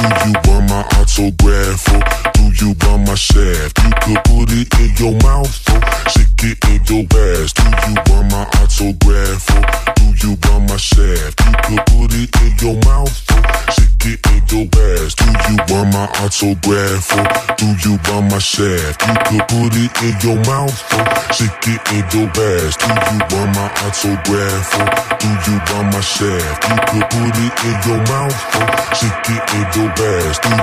Do you want my autograph or do you want my shaft? You could put it in your mouth or stick it in your ass. Do you want my autograph or do you want my shaft? You could put it in your mouth or stick it in your ass. Do you want my autograph or do you want my shaft? You could put it in your mouth or stick it in your ass. Do you want my autograph or do you want my shaft? You could put it in your mouth or stick it in your ass. Do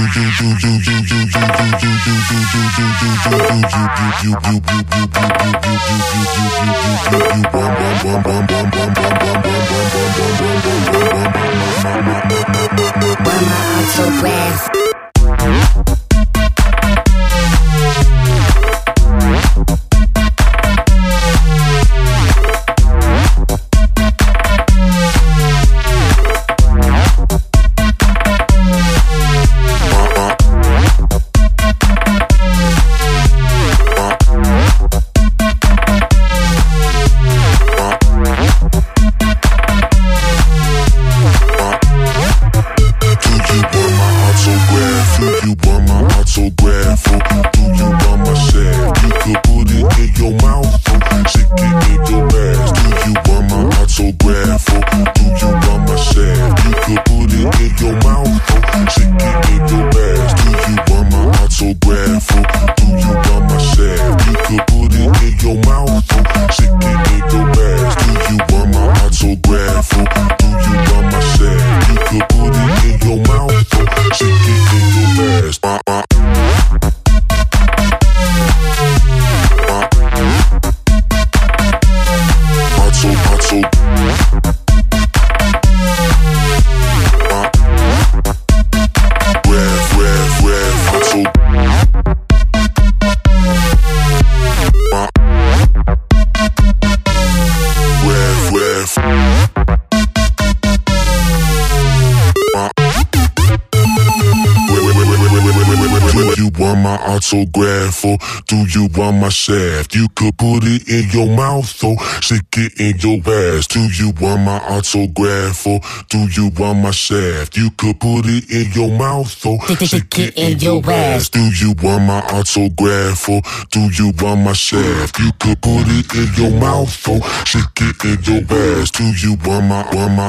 autograph or do you want my shaft? You could put it in your mouth or stick it in your ass. Do you want my autograph or do you want my shaft? You could put it in your mouth or stick it in your ass. Do you want my autograph or do you want my shaft? You could put it in your mouth or stick it in your ass. Do you want my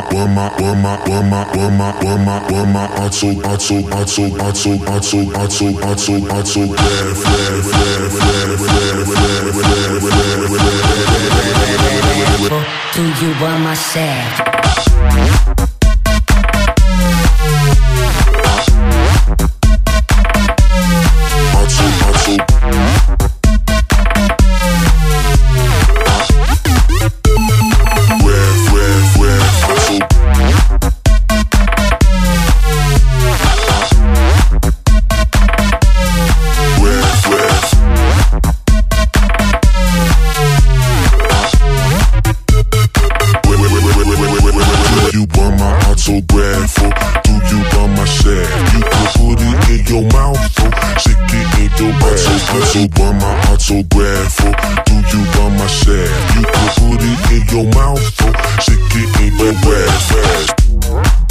Do you want my shaft? autograph or do you want my shaft? You could put it in your mouth or stick it in your ass. Do you want my autograph or do you want my shaft? You could put it in your mouth or stick it in your ass.